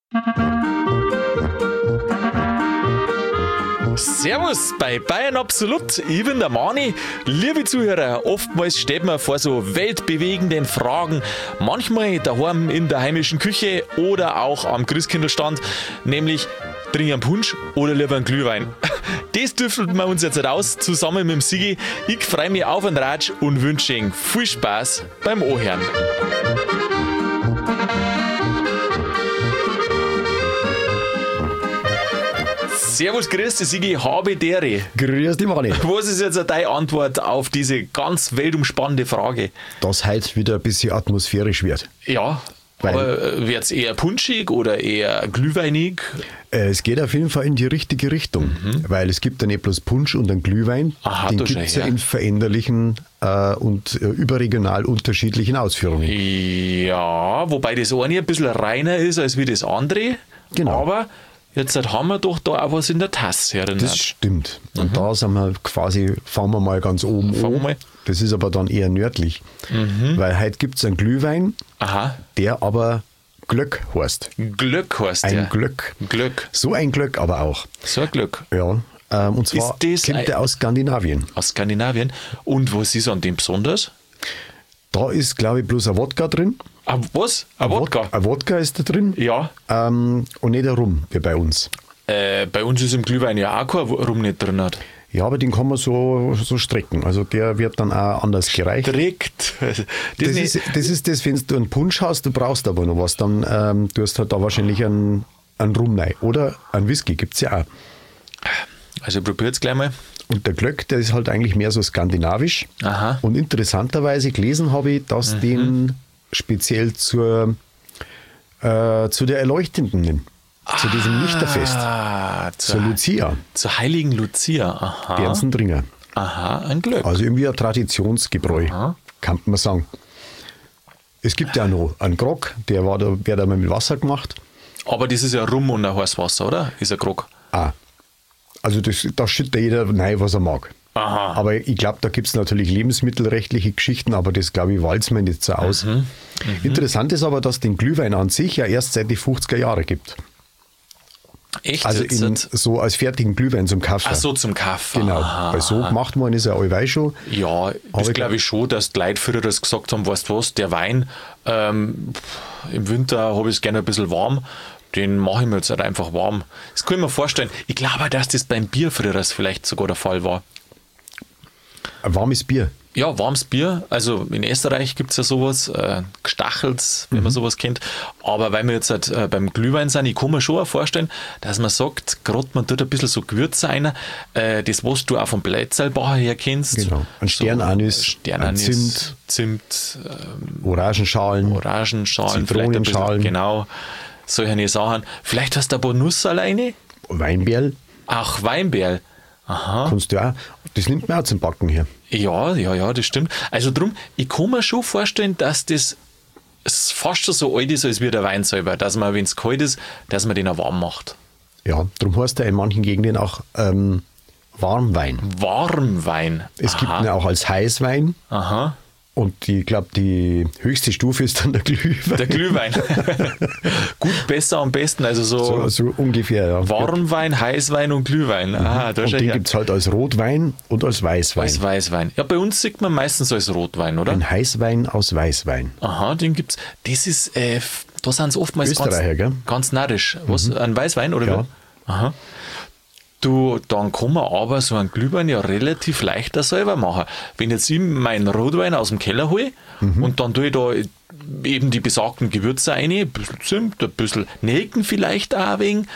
Servus bei Bayern Absolut, ich bin der Mani. Liebe Zuhörer, oftmals steht man vor so weltbewegenden Fragen, manchmal daheim in der heimischen Küche oder auch am Christkindlstand, nämlich trinken einen Punsch oder lieber einen Glühwein. Das düfteln wir uns jetzt raus, zusammen mit dem Sigi. Ich freue mich auf einen Ratsch und wünsche Ihnen viel Spaß beim Ohren. Servus, grüß dich, Sigi, habe Dere. Grüß dich, Mani. Was ist jetzt deine Antwort auf diese ganz weltumspannende Frage? Dass heute wieder ein bisschen atmosphärisch wird. Ja, aber wird es eher punschig oder eher glühweinig? Es geht auf jeden Fall in die richtige Richtung, weil es gibt ja nicht bloß Punsch und einen Glühwein, den gibt es ja in veränderlichen und überregional unterschiedlichen Ausführungen. Ja, wobei das eine ein bisschen reiner ist als wie das andere. Genau. Aber jetzt haben wir doch da auch was in der Tasse erinnert. Das stimmt. Und da sind wir quasi, fangen wir mal ganz oben an. Das ist aber dann eher nördlich. Weil heute gibt es einen Glühwein, der aber Glöck heißt. Glöck heißt der? Ein Glöck. Glöck. So ein Glöck aber auch. So ein Glöck. Ja. Und zwar kommt der aus Skandinavien. Aus Skandinavien. Und was ist an dem besonders? Da ist, glaube ich, bloß ein Wodka drin. Was? Ein Wodka? Ein Wodka ist da drin. Ja. Und nicht ein Rum, wie bei uns. Bei uns ist im Glühwein ja auch kein Rum nicht drin. Ja, aber den kann man so strecken. Also der wird dann auch anders gereicht. Direkt. Das ist das, wenn du einen Punsch hast, du brauchst aber noch was, dann tust du halt da wahrscheinlich einen Rum rein. Oder einen Whisky, gibt es ja auch. Also probiert es gleich mal. Und der Glöck, der ist halt eigentlich mehr so skandinavisch. Aha. Und interessanterweise gelesen habe ich, dass den speziell zu der Erleuchtenden nennen. Zu diesem Lichterfest. Zur Lucia. Zur heiligen Lucia. Aha. Bernsentringer. Aha, ein Glöck. Also irgendwie ein Traditionsgebräu, kann man sagen. Es gibt ja noch einen Grog, wird einmal mit Wasser gemacht. Aber das ist ja Rum und ein heißes Wasser, oder? Ist ein Grog. Also da schüttet jeder rein, was er mag. Aha. Aber ich glaube, da gibt es natürlich lebensmittelrechtliche Geschichten, aber das, glaube ich, walzt man nicht so aus. Interessant ist aber, dass es den Glühwein an sich ja erst seit die 50er Jahre gibt. Echt? Also so als fertigen Glühwein zum Kaffee. Ach so, zum Kaffee. Genau, weil so gemacht worden ist ja allweil schon. Ja, das glaube ich schon, dass die Leute früher das gesagt haben, weißt du was, der Wein, im Winter habe ich es gerne ein bisschen warm, den mache ich mir jetzt halt einfach warm. Das kann ich mir vorstellen. Ich glaube, dass das beim Bier früher vielleicht sogar der Fall war. Ein warmes Bier? Ja, warmes Bier. Also in Österreich gibt es ja sowas, Gestachels, wenn man sowas kennt. Aber weil wir jetzt halt beim Glühwein sind, ich kann mir schon auch vorstellen, dass man sagt, gerade man tut ein bisschen so Gewürze rein, das, was du auch vom Blätzelbacher her kennst. Genau, ein Sternanis, ein Zimt, Orangenschalen, Zitronenschalen, genau, solche Sachen. Vielleicht hast du ein paar Nuss alleine? Weinberl. Ach, Weinberl. Aha. Kannst du auch. Das nimmt man auch zum Backen hier. Ja, das stimmt. Also drum, ich kann mir schon vorstellen, dass das fast schon so alt ist, als wie der Wein selber. Dass man, wenn es kalt ist, dass man den auch warm macht. Ja, darum heißt er in manchen Gegenden auch Warmwein. Warmwein. Es gibt ihn auch als Heißwein. Aha. Und ich glaube, die höchste Stufe ist dann der Glühwein. Der Glühwein. Gut, besser am besten. Also so ungefähr, ja. Warmwein, Heißwein und Glühwein. Aha, und den gibt es halt als Rotwein und als Weißwein. Als Weißwein. Ja, bei uns sieht man meistens als Rotwein, oder? Ein Heißwein aus Weißwein. Aha, den gibt's. Das ist, da sind es oftmals Österreicher, gell? Ganz narrisch. Was, ein Weißwein, oder? Ja. Aha. Dann kann man aber so einen Glühwein ja relativ leichter selber machen. Wenn jetzt ich meinen Rotwein aus dem Keller hole und dann tue ich da eben die besagten Gewürze rein, ein bisschen Zimt, ein bisschen Nelken vielleicht auch ein wenig.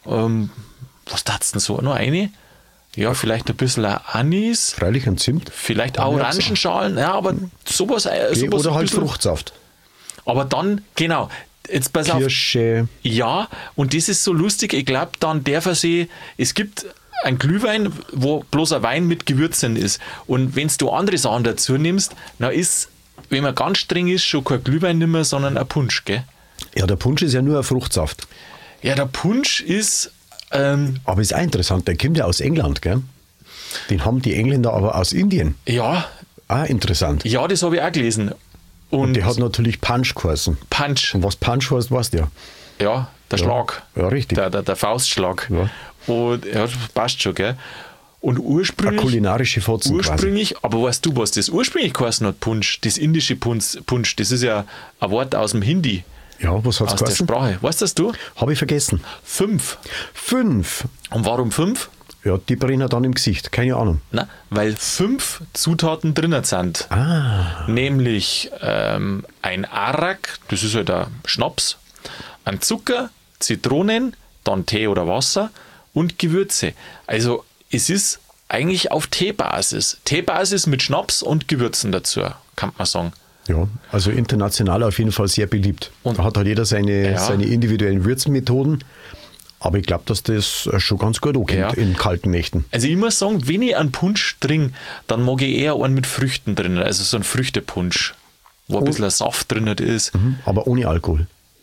Was tat's denn so noch rein? Ja, vielleicht ein bisschen Anis. Freilich ein Zimt. Vielleicht auch Orangenschalen. Ja, aber sowas. Oder halt Fruchtsaft. Aber dann, genau. Jetzt pass Kirsche. auf. Ja, und das ist so lustig. Ich glaube, dann darf er sich, es gibt ein Glühwein, wo bloß ein Wein mit Gewürzen ist. Und wenn du andere Sachen dazu nimmst, dann ist, wenn man ganz streng ist, schon kein Glühwein nicht mehr, sondern ein Punsch, gell? Ja, der Punsch ist ja nur ein Fruchtsaft. Ja, der Punsch ist... aber ist auch interessant, der kommt ja aus England, gell? Den haben die Engländer aber aus Indien. Ja. Ah, interessant. Ja, das habe ich auch gelesen. Und der hat natürlich Punch geheißen. Punch. Und was Punch heißt, weißt du ja. Ja, Der Schlag. Ja, richtig. Der Faustschlag. Ja. Und ja, das passt schon, gell? Und ursprünglich. Eine kulinarische Fotzen ursprünglich, quasi. Aber weißt du, was das ursprünglich geheißen hat, Punsch? Das indische Punsch, das ist ja ein Wort aus dem Hindi. Ja, was hat es geheißen? Aus der Sprache. Weißt das du? Habe ich vergessen. 5. 5. Und warum 5? Ja, die brennen dann im Gesicht, keine Ahnung. Na, weil 5 Zutaten drinnen sind. Nämlich ein Arak, das ist halt ein Schnaps, ein Zucker, Zitronen, dann Tee oder Wasser und Gewürze. Also es ist eigentlich auf Teebasis. Teebasis mit Schnaps und Gewürzen dazu, kann man sagen. Ja, also international auf jeden Fall sehr beliebt. Und da hat halt jeder seine individuellen Würzmethoden. Aber ich glaube, dass das schon ganz gut ankommt in kalten Nächten. Also ich muss sagen, wenn ich einen Punsch trinke, dann mag ich eher einen mit Früchten drin. Also so einen Früchtepunsch, wo ein bisschen ein Saft drin ist. Aber ohne Alkohol.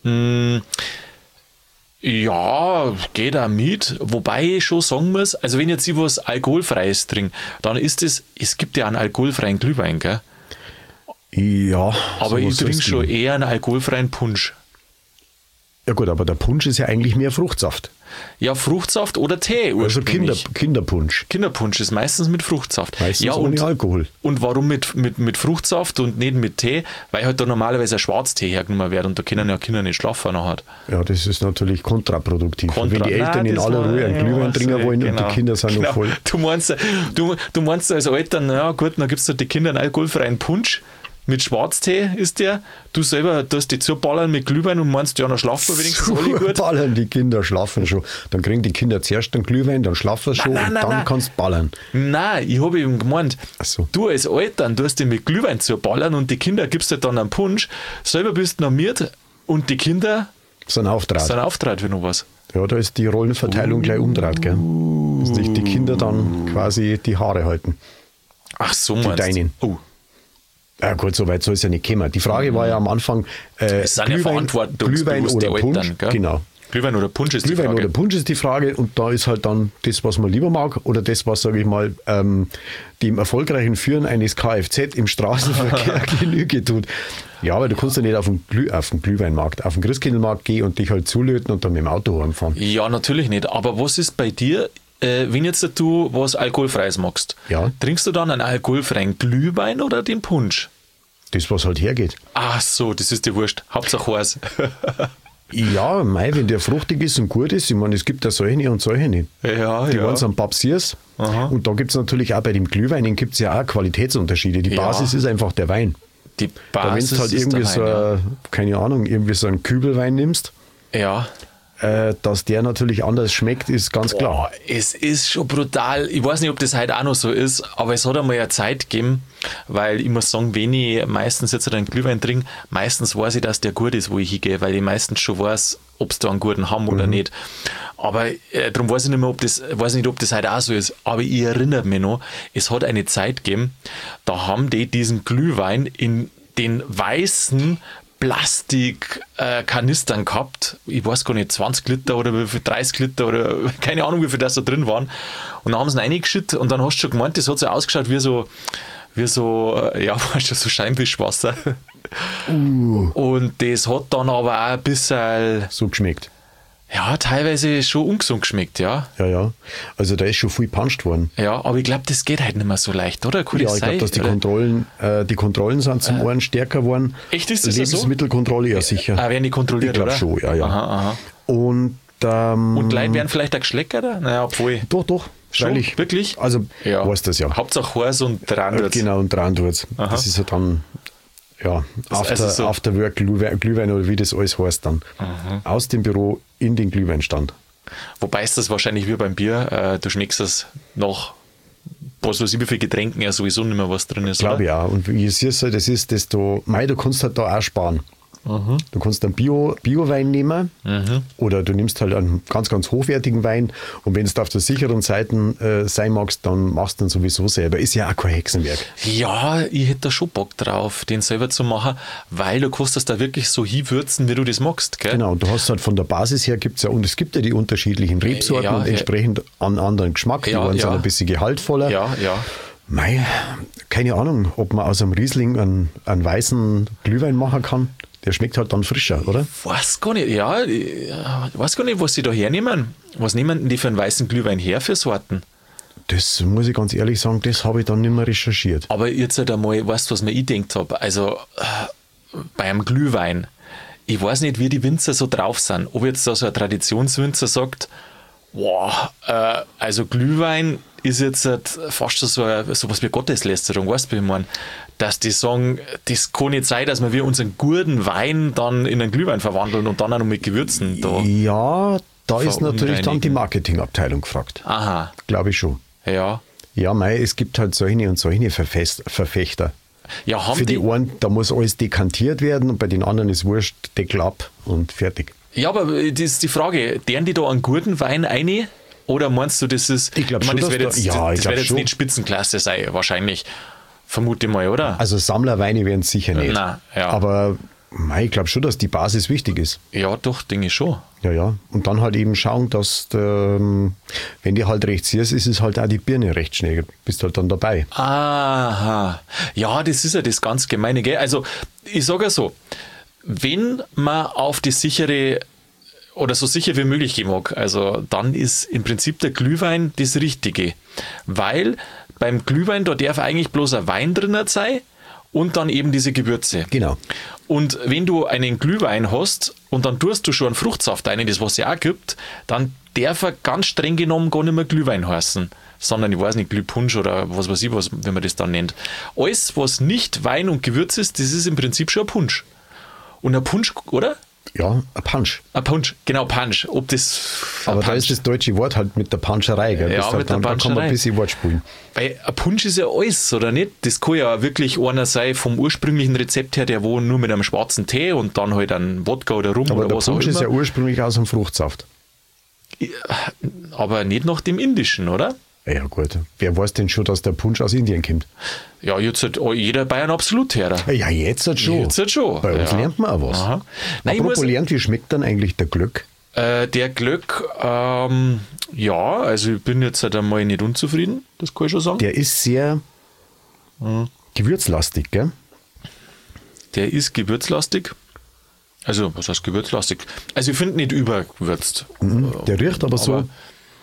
Ja, geht auch mit. Wobei ich schon sagen muss, also wenn jetzt ich was Alkoholfreies trinke, dann ist es gibt ja einen alkoholfreien Glühwein, gell? Ja. Aber ich trinke schon eher einen alkoholfreien Punsch. Ja gut, aber der Punsch ist ja eigentlich mehr Fruchtsaft. Ja, Fruchtsaft oder Tee Also Kinderpunsch. Kinderpunsch ist meistens mit Fruchtsaft. Meistens ohne Alkohol. Und warum mit Fruchtsaft und nicht mit Tee? Weil halt da normalerweise ein Schwarztee hergenommen wird und da können ja Kinder nicht schlafen nachher. Ja, das ist natürlich kontraproduktiv. Wenn die Eltern in aller Ruhe einen Glühwein trinken wollen und die Kinder sind noch voll. Du meinst als Eltern, naja gut, dann gibst du den Kindern einen alkoholfreien Punsch. Mit Schwarztee ist der. Du selber tust die zuballern mit Glühwein und meinst, ja, dann schlafen wir wenigstens alle gut. Ballern, die Kinder schlafen schon. Dann kriegen die Kinder zuerst einen Glühwein, dann schlafen sie schon und dann kannst du ballern. Nein, ich habe eben gemeint, so. Du als Eltern tust die mit Glühwein zuballern und die Kinder gibst dir dann einen Punsch. Selber bist du normiert und die Kinder sind Auftrat für noch was. Ja, da ist die Rollenverteilung gleich umgedreht, gell? Dass nicht die Kinder dann quasi die Haare halten. Ach so, meinst du? Die deinen. Ja gut, so weit soll es ja nicht kommen. Die Frage war ja am Anfang, Glühwein oder Punsch. Eltern, gell? Genau. Glühwein oder Punsch ist die Frage. Glühwein oder Punsch ist die Frage und da ist halt dann das, was man lieber mag oder das, was, sage ich mal, dem erfolgreichen Führen eines Kfz im Straßenverkehr Genüge tut. Ja, aber du kannst ja nicht auf den Glühweinmarkt, auf den Christkindlmarkt gehen und dich halt zulöten und dann mit dem Auto heimfahren. Ja, natürlich nicht. Aber was ist bei dir, wenn jetzt du was Alkoholfreies magst, trinkst du dann einen alkoholfreien Glühwein oder den Punsch? Das, was halt hergeht. Ach so, das ist dir wurscht. Hauptsache heiß. Ja, wenn der fruchtig ist und gut ist, ich meine, es gibt ja solche und solche nicht. Ja, die waren so ein Papsiers. Und da gibt es natürlich auch bei dem Glühwein, gibt es ja auch Qualitätsunterschiede. Die Basis ist einfach der Wein. Die Basis da, wenn du halt irgendwie keine Ahnung, irgendwie so einen Kübelwein nimmst, dass der natürlich anders schmeckt, ist ganz klar. Es ist schon brutal. Ich weiß nicht, ob das heute auch noch so ist, aber es hat einmal eine Zeit gegeben, weil ich muss sagen, wenn ich meistens jetzt einen Glühwein trinke, meistens weiß ich, dass der gut ist, wo ich hingehe, weil ich meistens schon weiß, ob sie da einen guten haben oder nicht. Aber darum weiß ich nicht mehr, ob das heute auch so ist. Aber ich erinnere mich noch, es hat eine Zeit gegeben, da haben die diesen Glühwein in den weißen Plastikkanistern gehabt, ich weiß gar nicht, 20 Liter oder wie viel, 30 Liter oder keine Ahnung, wie viel das da drin waren. Und dann haben sie ihn reingeschüttet und dann hast du schon gemeint, das hat so ausgeschaut wie so Scheinwischwasser. Und das hat dann aber auch ein bisschen so geschmeckt. Ja, teilweise schon ungesund geschmeckt, ja. Ja. Also da ist schon viel gepanscht worden. Ja, aber ich glaube, das geht halt nicht mehr so leicht, oder? Ich glaube, dass die Kontrollen sind zum einen stärker geworden. Echt, ist das Lebensmittelkontrolle, ja sicher. Werden die kontrolliert, oder? Ich glaube schon, ja. Aha. Und Leute werden vielleicht auch geschleckert? Naja, obwohl. Doch. Schon? Wirklich? Also, weißt das ja. Hauptsache heiß und dran tut's. Genau, und dran tut's. Das ist ja dann... Ja, Afterwork Glühwein oder wie das alles heißt dann. Aus dem Büro in den Glühweinstand. Wobei ist das wahrscheinlich wie beim Bier, du schmeckst das nach was weiß ich, wie viel Getränken ja sowieso nicht mehr was drin ist. Glaube ich auch. Und wie es ist, das ist das du kannst halt da auch sparen. Du kannst einen Bio-Wein nehmen oder du nimmst halt einen ganz, ganz hochwertigen Wein und wenn du auf der sicheren Seite sein magst, dann machst du den sowieso selber. Ist ja auch kein Hexenwerk. Ja, ich hätte da schon Bock drauf, den selber zu machen, weil du kannst das da wirklich so hinwürzen, wie du das magst. Gell? Genau, und du hast halt von der Basis her es gibt ja die unterschiedlichen Rebsorten und entsprechend einen anderen Geschmack. Die waren so ein bisschen gehaltvoller. Ja. Keine Ahnung, ob man aus einem Riesling einen weißen Glühwein machen kann. Der schmeckt halt dann frischer, oder? Weiß gar nicht, ja, ich weiß gar nicht, was sie da hernehmen. Was nehmen denn die für einen weißen Glühwein her für Sorten? Das muss ich ganz ehrlich sagen, das habe ich dann nicht mehr recherchiert. Aber jetzt halt einmal, weißt du, was mir ich gedacht habe? Also bei einem Glühwein, ich weiß nicht, wie die Winzer so drauf sind. Ob jetzt da so ein Traditionswinzer sagt, wow, also Glühwein ist jetzt halt fast so was wie Gotteslästerung, weißt du, wie ich meine? Dass die sagen, das kann nicht sein, dass wir unseren guten Wein dann in einen Glühwein verwandeln und dann auch noch mit Gewürzen da. Ja, da ist natürlich dann die Marketingabteilung gefragt. Aha. Glaube ich schon. Ja. Ja, mei, es gibt halt solche und solche Verfechter. Ja, haben Für die einen, da muss alles dekantiert werden und bei den anderen ist wurscht, Deckel ab und fertig. Ja, aber das ist die Frage, deren die da einen guten Wein rein? Oder meinst du, das ist. Ich glaube meine, schon, das wird dass jetzt, da- ja, ich das glaub wird jetzt schon. nicht Spitzenklasse sein, wahrscheinlich. Vermute ich mal, oder? Also Sammlerweine werden es sicher nicht. Nein, ja. Aber mei, ich glaube schon, dass die Basis wichtig ist. Ja, doch, denke ich schon. Ja, ja. Und dann halt eben schauen, dass, wenn die halt recht siehst, ist es halt auch die Birne recht schnell. Bist halt dann dabei. Aha. Ja, das ist ja das ganz Gemeine, gell? Also, ich sage ja so, wenn man auf die sichere oder so sicher wie möglich gehen mag, also dann ist im Prinzip der Glühwein das Richtige. Weil beim Glühwein, da darf eigentlich bloß ein Wein drin sein und dann eben diese Gewürze. Genau. Und wenn du einen Glühwein hast und dann tust du schon einen Fruchtsaft rein, das was es ja auch gibt, dann darf er ganz streng genommen gar nicht mehr Glühwein heißen, sondern ich weiß nicht, Glühpunsch oder was weiß ich, was, wenn man das dann nennt. Alles, was nicht Wein und Gewürz ist, das ist im Prinzip schon ein Punsch. Und ein Punsch, oder? Ja, ein Punch. Ein Punsch, genau, Punsch. Ob das Aber da Punsch, ist das deutsche Wort halt mit der Puncherei. Gell? Ja, Das halt mit der dann, da kann man Puncherei. ein bisschen Wort spielen. weil ein Punsch ist ja alles, oder nicht? Das kann ja wirklich einer sein vom ursprünglichen Rezept her, der wo nur mit einem schwarzen Tee und dann halt ein Wodka oder Rum Aber oder der was auch Punch ist immer. ja ursprünglich aus dem Fruchtsaft. Aber nicht nach dem Indischen, oder? Ja gut, wer weiß denn schon, dass der Punsch aus Indien kommt? Ja, jetzt hat jeder Bayern absolut her. Ja, jetzt halt schon. Jetzt halt schon. Bei uns Ja. lernt man auch was. Aha. Nein, ich Apropos muss, lernt, wie schmeckt dann eigentlich der Glück? der Glück, ja, also ich bin jetzt halt einmal nicht unzufrieden, das kann ich schon sagen. Der ist sehr gewürzlastig, gell? Der ist gewürzlastig. Also, was heißt gewürzlastig? Also, ich finde nicht übergewürzt. Der riecht aber so. Aber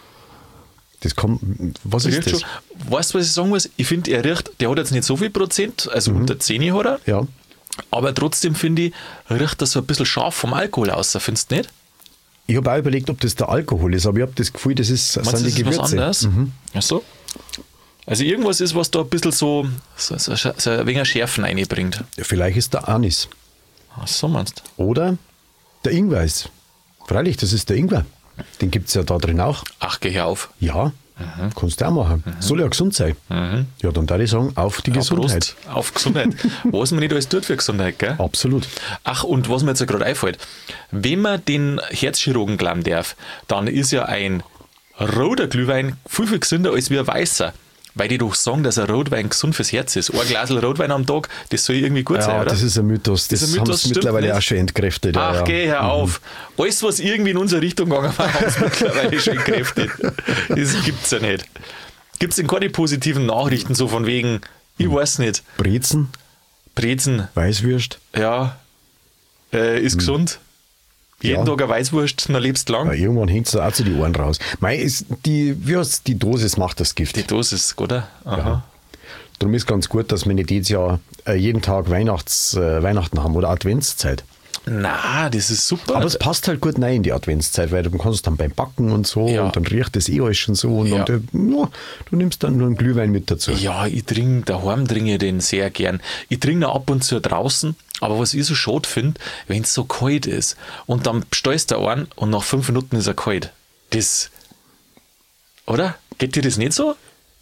Das kommt. Was ist riecht das? schon. Weißt du, was ich sagen muss? Ich finde, er riecht, der hat jetzt nicht so viel Prozent, also unter 10 hat er, Ja. aber trotzdem finde ich, riecht das so ein bisschen scharf vom Alkohol aus, findest du nicht? Ich habe auch überlegt, ob das der Alkohol ist, aber ich habe das Gefühl, das ist, Meinst sind du, die das ist was Gewürze. anderes? Ach so. Also irgendwas ist, was da ein bisschen so ein wenig Schärfen reinbringt. Vielleicht ist der Anis. Ach so meinst du? Oder der Ingwer ist. Freilich, das ist der Ingwer. Den gibt es ja da drin auch. Ach, geh hier auf. Ja, kannst du auch machen. Soll ja gesund sein. Ja, dann würde ich sagen, auf die Gesundheit. Prost auf Gesundheit. Was man nicht alles tut für Gesundheit, gell? Absolut. Ach, und was mir jetzt gerade einfällt, wenn man den Herzchirurgen glauben darf, dann ist ja ein roter Glühwein viel, viel gesünder als wie ein weißer. Weil die doch sagen, dass ein Rotwein gesund fürs Herz ist. Ein Glas Rotwein am Tag, das soll irgendwie gut sein, Ja, oder? das ist ein Mythos. Das, Das ist ein haben Mythos, sie stimmt mittlerweile nicht. auch schon entkräftet. Ach, ja. geh hör auf. Alles, was irgendwie in unsere Richtung gegangen war, haben sie mittlerweile schon entkräftet. Das gibt's ja nicht. Gibt's denn keine positiven Nachrichten, so von wegen, ich weiß nicht, Brezen, Brezen, Weißwürst. ja, ist gesund. Jeden Ja. Tag eine Weißwurst, dann lebst du Ja, lang. irgendwann hängt es auch zu die Ohren raus. Mei, ist die Dosis macht das Gift. Die Dosis, oder? Aha. Ja. Darum ist ganz gut, dass wir nicht jedes Jahr jeden Tag Weihnachten haben oder Adventszeit. Na, das ist super. Aber es passt halt gut rein in die Adventszeit, weil du kannst dann beim Backen und so Ja. und dann riecht das alles schon so und Ja. dann, ja, du nimmst dann nur einen Glühwein mit dazu. Ja, daheim trinke ich den sehr gern. Ich trinke ihn ab und zu draußen, aber was ich so schade finde, wenn es so kalt ist und dann stehst du einen und nach 5 Minuten ist er kalt. Das, oder? Geht dir das nicht so?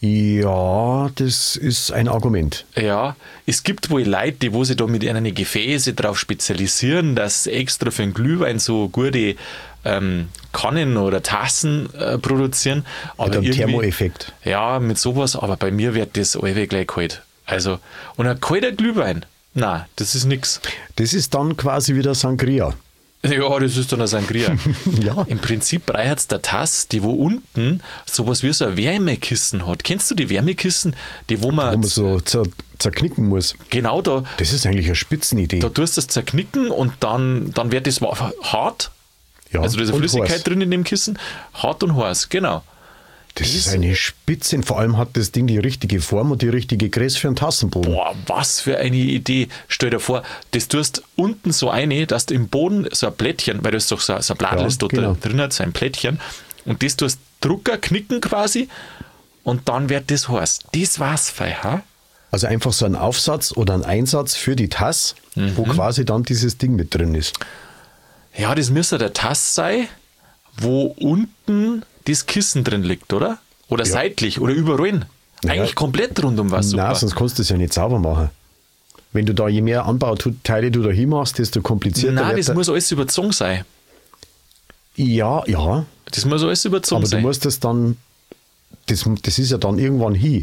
Ja, das ist ein Argument. Ja, es gibt wohl Leute, die wo sich da mit ihren Gefäße darauf spezialisieren, dass sie extra für den Glühwein so gute Kannen oder Tassen produzieren. Aber Mit einem irgendwie- Thermoeffekt. Ja, mit sowas, aber bei mir wird das alle gleich kalt. Also, und ein kalter Glühwein, na, das ist nix. Das ist dann quasi wieder Sangria. Ja, das ist dann ein Sangria. Ja. Im Prinzip braucht es der Tasse, die wo unten sowas wie so ein Wärmekissen hat. Kennst du die Wärmekissen, die wo Wo man man so zerknicken muss. Genau da. Das ist eigentlich eine Spitzenidee. Da tust du das zerknicken und dann wird das hart. Ja, Also da ist eine und Flüssigkeit heiß. drin in dem Kissen. Hart und heiß, genau. Das ist eine Spitze. Vor allem hat das Ding die richtige Form und die richtige Größe für einen Tassenboden. Boah, was für eine Idee. Stell dir vor, das tust unten so eine, dass du im Boden so ein Plättchen, weil das doch so ein Blattl ist dort genau. drin hat, so ein Plättchen. Und das tust Drucker knicken quasi und dann wird das heiß. Das war's fein, ha? Also einfach so ein Aufsatz oder ein Einsatz für die Tasse, wo quasi dann dieses Ding mit drin ist. Ja, das müsste der Tass sein, wo unten das Kissen drin liegt, oder? Oder seitlich oder überall. Naja. Eigentlich komplett rundum was super. Nein, sonst kannst du es ja nicht sauber machen. Wenn du da je mehr Anbauteile du da hinmachst, desto komplizierter Nein, wird das der- muss alles überzogen sein. Ja, Das muss alles überzogen aber du sein. musst das dann, das ist ja dann irgendwann hin.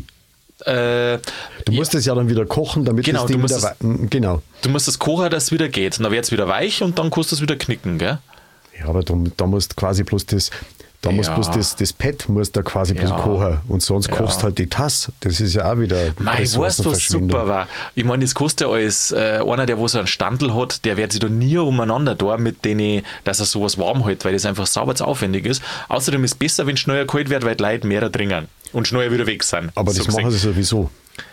Du musst das ja dann wieder kochen, damit Genau, das Ding du musst wieder genau. Du musst das kochen, dass es wieder geht. Dann wird es wieder weich und dann kannst du es wieder knicken, gell? Ja, aber da musst quasi bloß das, da muss Ja. bloß das Pad muss da quasi bloß Ja. kochen und sonst kochst halt die Tasse. Das ist ja auch wieder Mei, weißt du, was Ressourcenverschwendung. super war? Ich meine, das kostet ja alles, einer, der wo so einen Standel hat, der wird sich da nie umeinander da mit denen, dass er sowas warm hält, weil das einfach sauber zu aufwendig ist. Außerdem ist es besser, wenn es schneller kalt wird, weil die Leute mehr trinken und schneller wieder weg sind. Aber so das machen sie sowieso.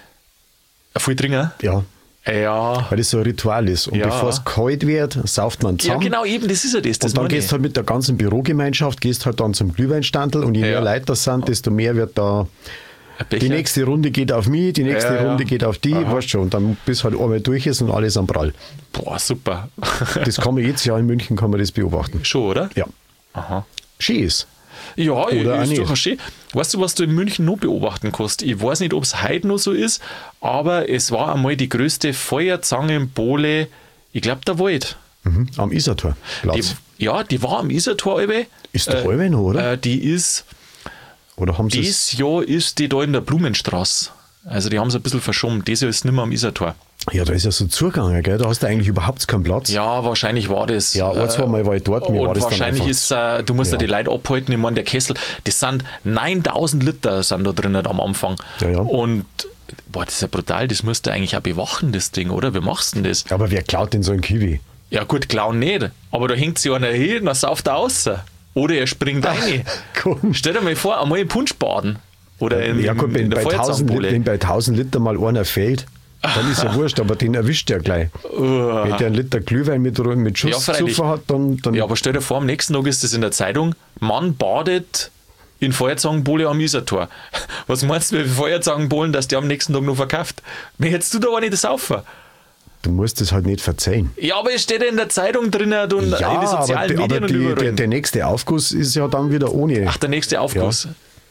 Viel trinken? Ja, Ja. weil das so ein Ritual ist. Und Ja. bevor es kalt wird, sauft man Ja, zusammen. genau, eben, das ist ja das. Und dann meine gehst ich. du halt mit der ganzen Bürogemeinschaft, gehst halt dann zum Glühweinstandl und je Ja. mehr Leute das sind, desto mehr wird da. Ein Becher. Die nächste Runde geht auf mich, die nächste Ja, ja. Runde geht auf die, Aha. weißt schon. Und dann bis halt einmal durch ist und alles am Prall. Boah, super. Das kann man jetzt ja in München kann man das beobachten. Schon, oder? Ja. Aha. Schön ist. Ja, Oder auch ist nicht. doch schön. Weißt du, was du in München noch beobachten kannst? Ich weiß nicht, ob es heute noch so ist, aber es war einmal die größte Feuerzangenbowle, ich glaube, der Wald. Am Isartor. Die war am Isartor. Ist doch alle noch, oder? Die ist, Oder haben sie es? dieses Jahr ist die da in der Blumenstraße. Also die haben es ein bisschen verschoben. Dieses Jahr ist nicht mehr am Isartor. Ja, da ist ja so zugegangen, gell? Da hast du eigentlich überhaupt keinen Platz. Ja, wahrscheinlich war das. Ja, ein, zwei Mal war ich dort, mir und war das dann wahrscheinlich einfach- ist, du musst ja Ja. die Leute abhalten. Ich meine, der Kessel, das sind 9000 Liter sind da drin am Anfang. Ja, ja. Und, boah, das ist ja brutal. Das musst du eigentlich auch bewachen, das Ding, oder? Wie machst du denn das? Aber wer klaut denn so ein Kiwi? Ja, gut, klauen nicht. Aber da hängt sich einer hin, dann sauft er raus. Oder er springt rein. Komm. Stell dir mal vor, einmal im Punsch baden. Oder Ja gut, in wenn der bei 1000 Feuerzangenbowle. wenn bei 1000 Liter mal einer fehlt, dann ist ja wurscht, aber den erwischt er gleich. Wenn der einen Liter Glühwein mit Ja, Schuss freilich. zu hat, dann Ja, aber stell dir vor, am nächsten Tag ist das in der Zeitung, Mann badet in Feuerzangenbowle am Isartor. Was meinst du mit Feuerzangenbowlen, dass der am nächsten Tag noch verkauft? Mir hättest du da auch nicht saufen. du musst es halt nicht verzeihen. Ja, aber es steht ja in der Zeitung drin und in den sozialen aber Medien und überall. der nächste Aufguss ist ja dann wieder ohne. Ach, der nächste Aufguss.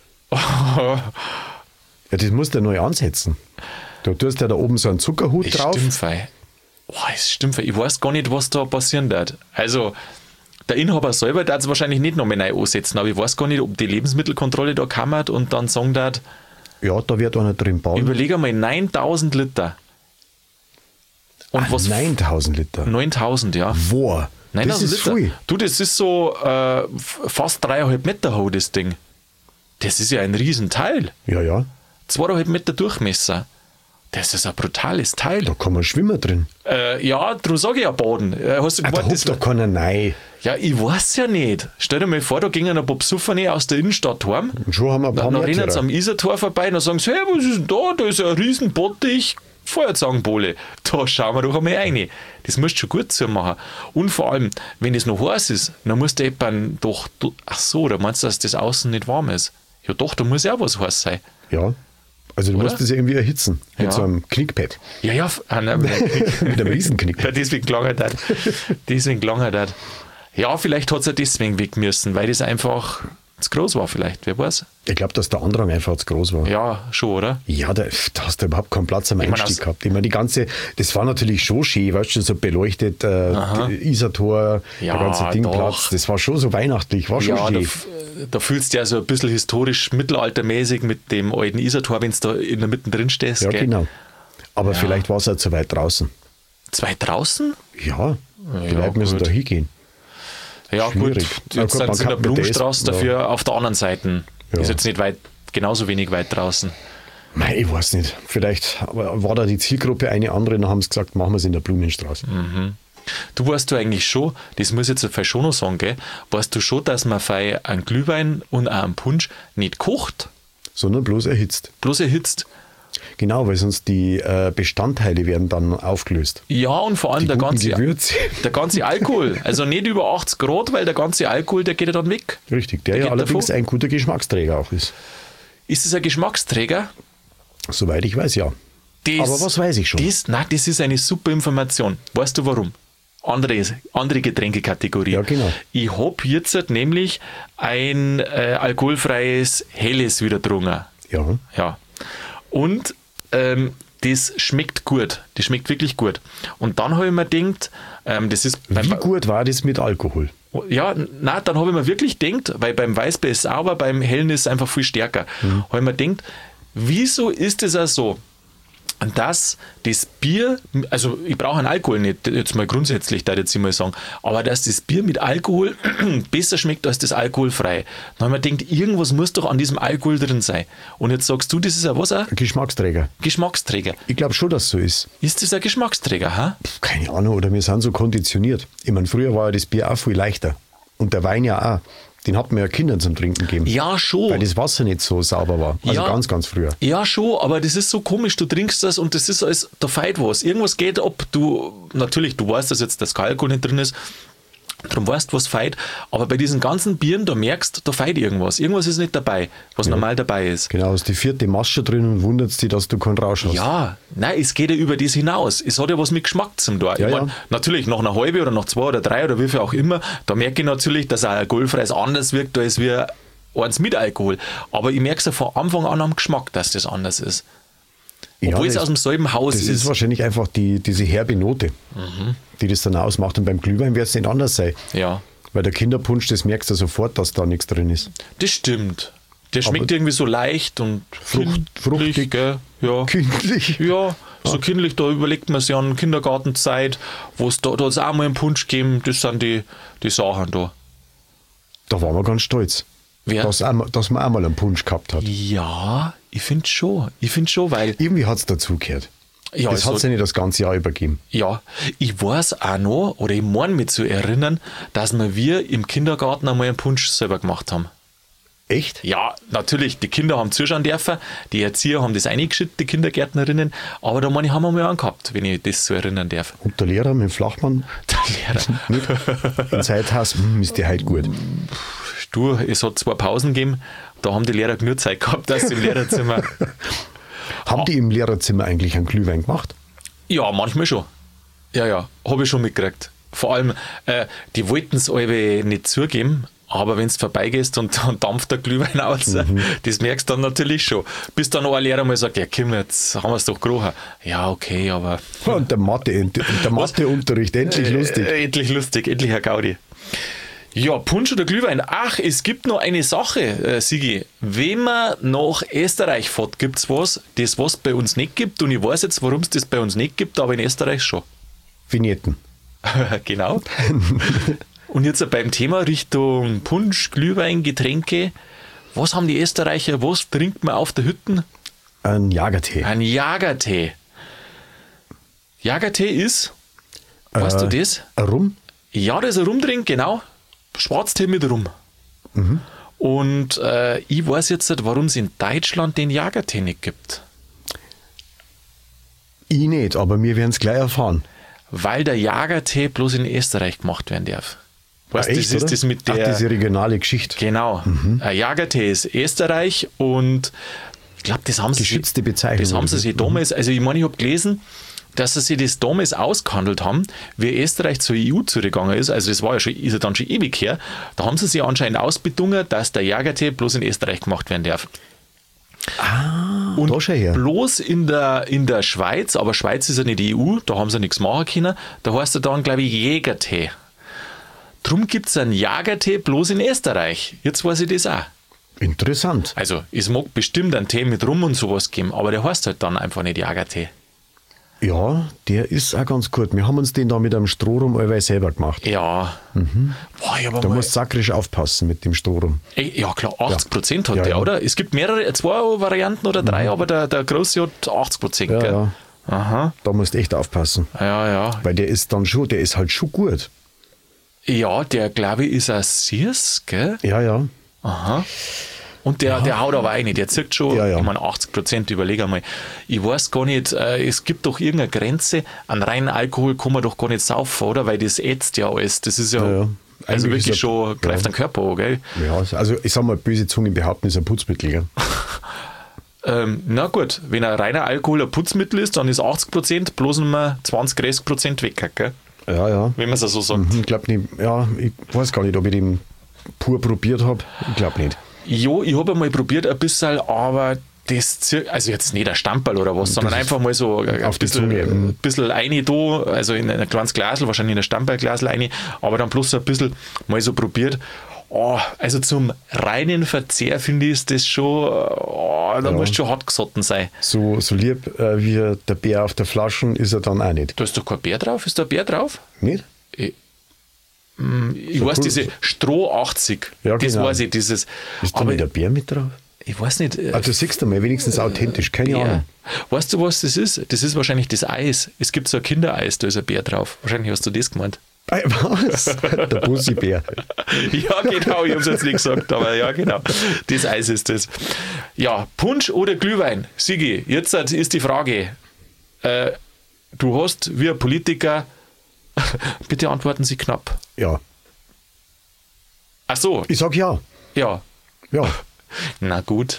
Ja, das musst du neu ansetzen. Du tust ja da oben so einen Zuckerhut Das drauf. stimmt, fei. Boah, das stimmt, fei. Ich weiß gar nicht, was da passieren wird. Also, der Inhaber selber darf es wahrscheinlich nicht noch mal neu ansetzen, aber ich weiß gar nicht, ob die Lebensmittelkontrolle da kammert und dann sagen darf, Ja, da wird einer drin bauen. überleg einmal, 9000 Liter. Und was 9000 Liter. 9000, ja. Boah, das 9000 ist Liter. viel. Du, das ist so fast 3,5 Meter hoch, das Ding. Das ist ja ein Riesenteil. Ja, ja. 2,5 Meter Durchmesser. Das ist ein brutales Teil. Da kann man schwimmen drin. Ja, darum sage ich ja Baden. Hast du Da gemeint, hockt doch keiner rein. ja, ich weiß ja nicht. Stell dir mal vor, da gingen ein paar Besoffene aus der Innenstadt heim. Und schon haben wir ein paar Dann rennen sie Märtyrer. am Isartor vorbei und dann sagen sie, hey, was ist denn da? Da ist ja ein riesen Bottich, Feuerzangenbowle. Da schauen wir doch einmal rein. Das musst du schon gut zu machen. Und vor allem, wenn es noch heiß ist, dann musst du eben doch, ach so, da meinst du, dass das außen nicht warm ist? Ja doch, da muss ja auch was heiß sein. Ja. Also du Oder? musst das irgendwie erhitzen. Mit Ja. so einem Knickpad. Ja, ja, nein, Mit einem Riesenknickpad. ja, deswegen klang er das. Deswegen klang er das. Ja, vielleicht hat es ja deswegen weg müssen, weil das einfach zu groß war vielleicht, wer weiß. Ich glaube, dass der Andrang einfach zu groß war. Ja, schon, oder? Ja, da hast du überhaupt keinen Platz am meine, Einstieg aus- gehabt. Ich meine, die ganze, das war natürlich schon schön, weißt du, so beleuchtet, Isartor, Ja, der ganze Dingplatz, doch. das war schon so weihnachtlich, war schon Ja, da, schön. da fühlst du ja so ein bisschen historisch mittelaltermäßig mit dem alten Isartor, wenn du da in der Mitte drin stehst. Ja, gell? genau. Aber vielleicht war es halt zu weit draußen. Zwei draußen? Ja, die Ja, Leute müssen gut. da hingehen. Ja, Schwierig. gut. Ja, Jetzt gut, sind man sie in der kann mit das- Blumenstraße ja. dafür auf der anderen Seite. Ja. Ist jetzt nicht weit, genauso wenig weit draußen. Mei, ich weiß nicht. Vielleicht war da die Zielgruppe eine andere, dann haben sie gesagt, machen wir es in der Blumenstraße. Du weißt du eigentlich schon, das muss ich jetzt schon noch sagen, gell? Weißt du schon, dass man bei einem Glühwein und auch einem Punsch nicht kocht, Sondern bloß erhitzt. bloß erhitzt? Genau, weil sonst die Bestandteile werden dann aufgelöst. Ja, und vor allem Die guten Gewürze. der ganze Alkohol. Also nicht über 80 Grad, weil der ganze Alkohol, der geht ja dann weg. Richtig, der ja geht allerdings davon. ein guter Geschmacksträger auch ist. Ist es ein Geschmacksträger? Soweit ich weiß, ja. Das, Aber was weiß ich schon? Das ist eine super Information. Weißt du warum? Andere Getränkekategorie. Ja, genau. Ich habe jetzt nämlich ein alkoholfreies Helles wieder getrunken. Ja. Ja. Und das schmeckt gut. Das schmeckt wirklich gut. Und dann habe ich mir gedacht, das ist Wie gut war das mit Alkohol? ja, na, dann habe ich mir wirklich gedacht, weil beim Weißbier ist es sauber, beim Hellen ist es einfach viel stärker. Habe ich mir gedacht, wieso ist es auch so, dass das Bier, also ich brauche einen Alkohol nicht, jetzt mal grundsätzlich, da jetzt mal sagen, aber dass das Bier mit Alkohol besser schmeckt als das alkoholfrei. Dann habe ich mir gedacht, irgendwas muss doch an diesem Alkohol drin sein. Und jetzt sagst du, das ist ein was? Ein Geschmacksträger. Geschmacksträger. Ich glaube schon, dass es so ist. Ist das ein Geschmacksträger, ha? Keine Ahnung, oder wir sind so konditioniert. Ich meine, früher war ja das Bier auch viel leichter. Und der Wein ja auch. Den hat man ja Kindern zum Trinken gegeben. Ja, schon. Weil das Wasser nicht so sauber war. Also Ja. ganz, ganz früher. Ja, schon, aber das ist so komisch, du trinkst das und das ist alles, da feit was. Irgendwas geht ab, natürlich, du weißt, dass jetzt das Alkohol nicht drin ist, darum weißt du, was feit, aber bei diesen ganzen Bieren, da merkst du, da feit irgendwas. Irgendwas ist nicht dabei, was normal dabei ist. Genau, hast die 4. Masche drin und wunderst dich, dass du keinen Rausch hast. Ja, nein, es geht ja über das hinaus. Es hat ja was mit Geschmack zum tun. Ja, Ich mein, ja. natürlich, nach einer halben oder nach 2 oder 3 oder wie viel auch immer, da merke ich natürlich, dass ein alkoholfreies anders wirkt, als wie eins mit Alkohol. Aber ich merke es ja von Anfang an am Geschmack, dass das anders ist. Obwohl es aus demselben Haus Das ist wahrscheinlich einfach diese herbe Note, die das dann ausmacht. Und beim Glühwein wird es nicht anders sein. Ja, Weil der Kinderpunsch, das merkst du sofort, dass da nichts drin ist. das stimmt. Der schmeckt irgendwie so leicht und fruchtig. kindlich, gell? Ja. Kindlich. Ja, so kindlich, da überlegt man sich an Kindergartenzeit, wo es da hat es auch mal einen Punsch gegeben, das sind die Sachen da. Da waren wir ganz stolz, Wer? dass man auch mal einen Punsch gehabt hat. Ja, ich finde schon, weil Irgendwie hat es dazugehört. ja, Das hat also, es ja nicht das ganze Jahr übergeben. ja, ich weiß auch noch, oder ich meine mich zu erinnern, dass wir im Kindergarten einmal einen Punsch selber gemacht haben. Echt? Ja, natürlich, die Kinder haben zuschauen dürfen, die Erzieher haben das eingeschüttet, die Kindergärtnerinnen, aber da meine ich, haben wir mal angehabt, wenn ich das so erinnern darf. Und der Lehrer mit dem Flachmann Der Lehrer. im Zeithaus, ist der heute gut. Du, es hat 2 Pausen gegeben, da haben die Lehrer genug Zeit gehabt, dass sie im Lehrerzimmer. Haben die im Lehrerzimmer eigentlich einen Glühwein gemacht? Ja, manchmal schon. Ja, habe ich schon mitgekriegt. Vor allem, die wollten es alle nicht zugeben, aber wenn du vorbeigehst und dann dampft der Glühwein aus, das merkst du dann natürlich schon. Bis dann noch ein Lehrer mal sagt, ja komm, jetzt haben wir es doch gerochen. Ja, okay, aber... Und der Matheunterricht, endlich lustig. Endlich lustig, endlich ein Gaudi. Ja, Punsch oder Glühwein. Ach, es gibt noch eine Sache, Sigi. Wenn man nach Österreich fährt, gibt es was bei uns nicht gibt. Und ich weiß jetzt, warum es das bei uns nicht gibt, aber in Österreich schon. Vignetten. Genau. Und jetzt beim Thema Richtung Punsch, Glühwein, Getränke. Was haben die Österreicher, was trinkt man auf der Hütte? Ein Jagertee. Ein Jagertee. Jagertee ist, weißt du das? Rum? Ja, das ist ein Rumtrink, genau. Schwarztee mit Rum. Und ich weiß jetzt nicht, warum es in Deutschland den Jagertee nicht gibt. Ich nicht, aber wir werden es gleich erfahren. Weil der Jagertee bloß in Österreich gemacht werden darf. Weißt, Echt, das ist oder? das mit der... Ach, diese regionale Geschichte. Genau. Ein Jagertee ist Österreich und ich glaube, das haben sie Geschützte Bezeichnung. Das haben sie sich damals, also ich meine, ich habe gelesen, dass sie sich das damals ausgehandelt haben, wie Österreich zur EU zugegangen ist, also das war ja schon, ist ja dann schon ewig her, da haben sie sich anscheinend ausbedungen, dass der Jagertee bloß in Österreich gemacht werden darf. Und da schon her. bloß in der Schweiz, aber Schweiz ist ja nicht die EU, da haben sie nichts machen können, da heißt er dann, glaube ich, Jägertee. Drum gibt es einen Jagertee bloß in Österreich. Jetzt weiß ich das auch. Interessant. Also, es mag bestimmt einen Tee mit Rum und sowas geben, aber der heißt halt dann einfach nicht Jagertee. Ja, der ist auch ganz gut. Wir haben uns den da mit einem Strohrum allweil selber gemacht. Ja. Boah, ich hab Da mal, musst du sakrisch aufpassen mit dem Strohrum. ja klar, 80% hat Ja, der, ja. oder? Es gibt mehrere, 2 Varianten oder 3, aber der große hat 80%. Ja, gell? ja. Aha. Da musst du echt aufpassen. Ja. Weil der ist halt schon gut. Ja, der glaube ich ist ein Sirs, gell? Ja, ja. Aha. Und der haut aber rein, der zirkt schon, Ja, ja. ich meine 80%, überlege einmal. Ich weiß gar nicht, es gibt doch irgendeine Grenze, an reinen Alkohol kann man doch gar nicht saufen, oder? Weil das ätzt ja alles. Das ist ja, Ja, ja. also Eigentlich wirklich ist schon, greift den Körper an, gell? Ja, also ich sag mal, böse Zungen behaupten, ist ein Putzmittel. Gell? Na gut, wenn ein reiner Alkohol ein Putzmittel ist, dann ist 80% bloß nur 20-30% weg, gell? Ja, ja. Wenn man es so sagt. Ich glaube nicht, ja, ich weiß gar nicht, ob ich den pur probiert habe. Ich glaube nicht. Jo, ich habe einmal probiert ein bisschen, aber also jetzt nicht ein Stamperl oder was, sondern einfach mal so auf die Zunge. ein bisschen rein da, also in ein kleines Glasl, wahrscheinlich in ein Stamperlglasl rein, aber dann bloß so ein bisschen mal so probiert. Oh, also zum reinen Verzehr finde ich ist das schon, da musst du schon hart gesotten sein. So lieb wie der Bär auf der Flasche ist er dann auch nicht. Da ist doch kein Bär drauf, ist da ein Bär drauf? Nicht? Ich weiß, diese Stroh 80, Ja, das genau. weiß ich, dieses, Ist da aber nicht der Bär mit drauf? ich weiß nicht. Ah, du siehst einmal, wenigstens authentisch, keine Ahnung. Weißt du, was das ist? Das ist wahrscheinlich das Eis. Es gibt so ein Kindereis, da ist ein Bär drauf. Wahrscheinlich hast du das gemeint. Was? Der Bussi-Bär. Ja, genau, ich habe es jetzt nicht gesagt, aber ja, genau. Das Eis ist das. Ja, Punsch oder Glühwein? Sigi, jetzt ist die Frage. Du hast wie ein Politiker, bitte antworten Sie knapp. Ja. Ach so, Ich sag ja. ja. Ja. Na gut.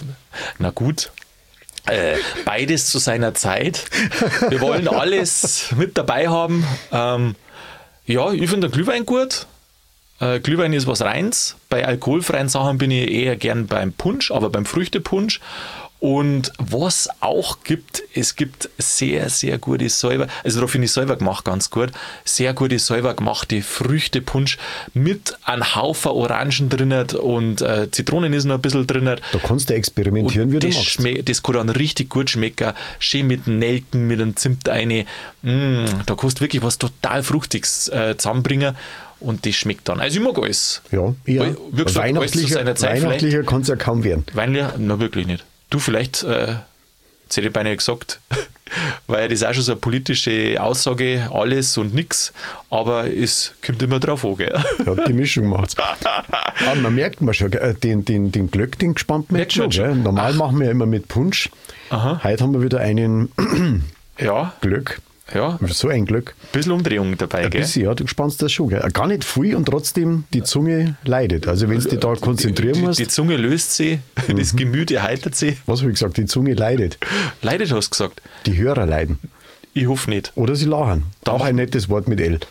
Beides zu seiner Zeit. Wir wollen alles mit dabei haben. Ja, ich finde den Glühwein gut. Glühwein ist was Reins. Bei alkoholfreien Sachen bin ich eher gern beim Punsch, aber beim Früchtepunsch. Und was auch gibt, es gibt sehr, sehr gute selber, also da finde ich selber gemacht ganz gut, sehr gute selber gemachte Früchtepunsch mit einem Haufen Orangen drin und Zitronen ist noch ein bisschen drin. Da kannst du experimentieren, wie du Das, magst. das kann dann richtig gut schmecken. Schön mit Nelken, mit einem Zimt rein. Da kannst du wirklich was total Fruchtiges zusammenbringen und das schmeckt dann. Also ich mag alles. Ja, ja. Wie gesagt, alles zu seiner Zeit Weihnachtlicher kann es ja kaum werden. Weinleer? Na, wirklich nicht. Du, vielleicht, jetzt hätte ich beinahe gesagt, weil das auch schon so eine politische Aussage, alles und nix, aber es kommt immer drauf an, gell? Ja, die Mischung macht's. Aber man merkt mal schon, den Glöck, den gespannt man Merkt schon. man schon. Gell? Normal machen wir ja immer mit Punsch. Aha. Heute haben wir wieder einen Ja, Glöck. ja, ein So ein Glück. bisschen Umdrehung dabei, Ein gell? bisschen, ja, du spannst das schon. Gell? Gar nicht viel und trotzdem die Zunge leidet. Also wenn du dich da konzentrieren musst. Die Zunge löst sie, das Gemüt erheitert sie. Was habe ich gesagt? Die Zunge leidet. Leidet hast du gesagt. Die Hörer leiden. Ich hoffe nicht. Oder sie lachen. Auch ein nettes Wort mit L.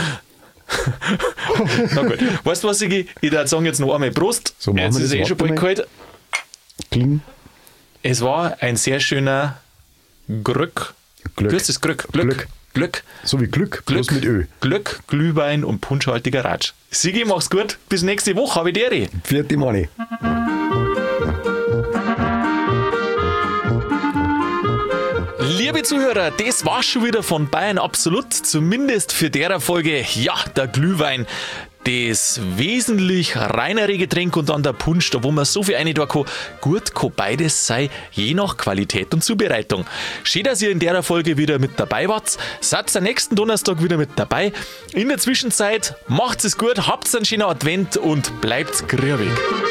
Na gut. Weißt du was, Sigi? Ich würde sagen jetzt noch einmal Prost. So machen Jetzt wir ist das. schon bald Warte mal. kalt. Kling. Es war ein sehr schöner Glück. Glück. Du hast das Glück. Glück. So wie Glück, bloß mit Ö. Glück, Glühwein und punschhaltiger Ratsch. Sigi, mach's gut. Bis nächste Woche. Habe ich dir. Vierte Mani. Liebe Zuhörer, das war's schon wieder von Bayern Absolut. Zumindest für der Folge. Ja, der Glühwein. Das wesentlich reinere Getränk und dann der Punsch, da wo man so viel rein tun kann. Gut kann beides sein, je nach Qualität und Zubereitung. Schön, dass ihr in der Folge wieder mit dabei wart. Seid am nächsten Donnerstag wieder mit dabei. In der Zwischenzeit macht's es gut, habt einen schönen Advent und bleibt grübig.